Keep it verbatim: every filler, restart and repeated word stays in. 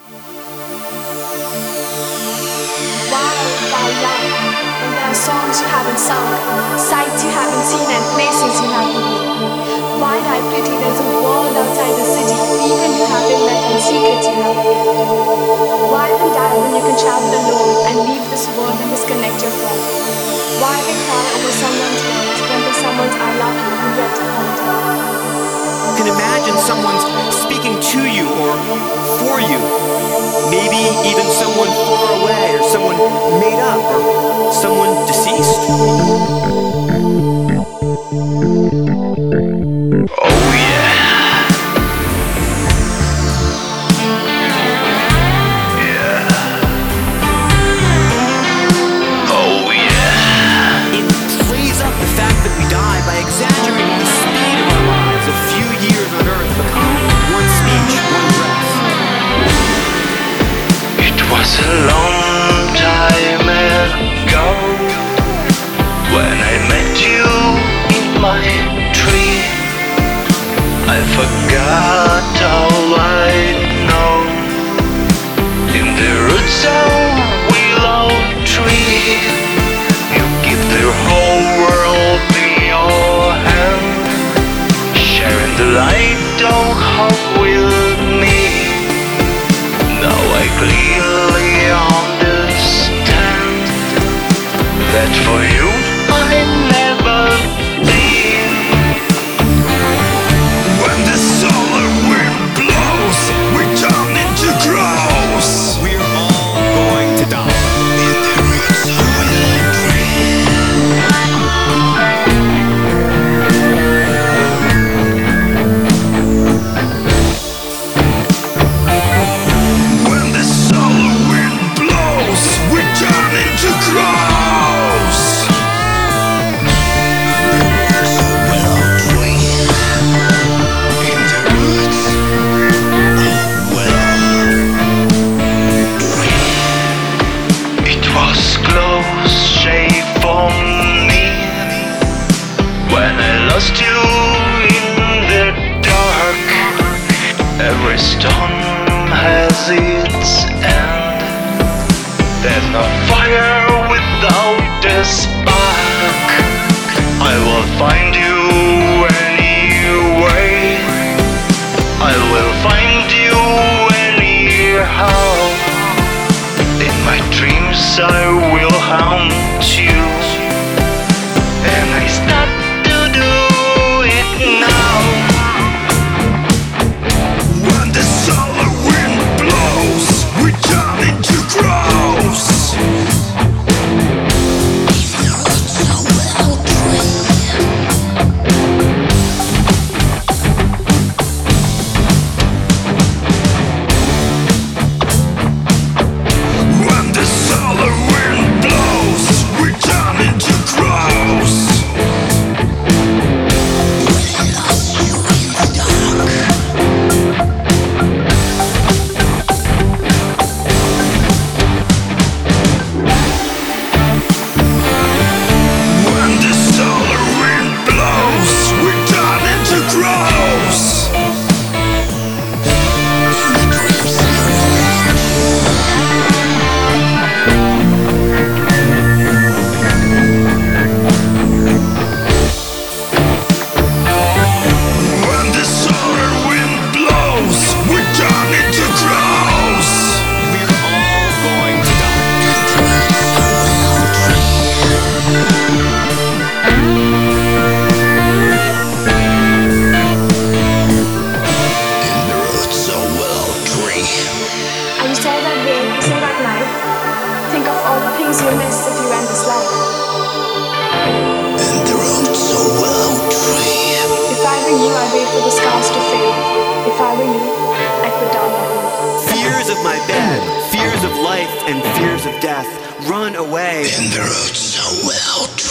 Why, why love, when there are songs you haven't sung, sights you haven't seen and places you haven't been? Why die pretty there's a world outside the city, people you haven't met and secrets you haven't kept? Why then die when you can travel alone and leave this world and disconnect your phone? Why then cry over someone's words when there's someone's I love you who yet to come? You can imagine someone's speaking to you or for you. Maybe even someone far away or someone made up or someone deceased. Oh yeah. Yeah. Oh yeah. It plays up the fact that we die by exaggerating the speed of our lives. A few years on earth become one speech, one breath. It was a long time ago when I met you in my tree. I forgot all I know in the roots of willow tree. You keep the whole world in your hand, sharing the light of hope with me. Now I clearly understand that for you I never been. When the solar wind blows, we turn into crows. We're all going to die. In the roots of willow tree. When the solar wind blows, we turn into crows. In the roots of willow tree. It was close shave for me when I lost you in the dark. Every storm has its end. There's no fire without a spark. I will find you anyway. I will find you anyhow. In my dreams I will haunt you, and I start to do it now. When the solar wind blows, we turn into crows. When the solar wind blows, we turn into crows. When the solar wind blows, we turn into crows. When the solar wind blows, we turn into crows. We're all going to die. In the roots of willow tree. And you say that day, you say that night, think of all the things you miss if you end this life. In the roots of willow tree. If I were you, I'd wait for the scars to fade. If I were you, I'd put down my pen. Fears of my bed, fears of life, and fears of death run away. In the roots of willow tree.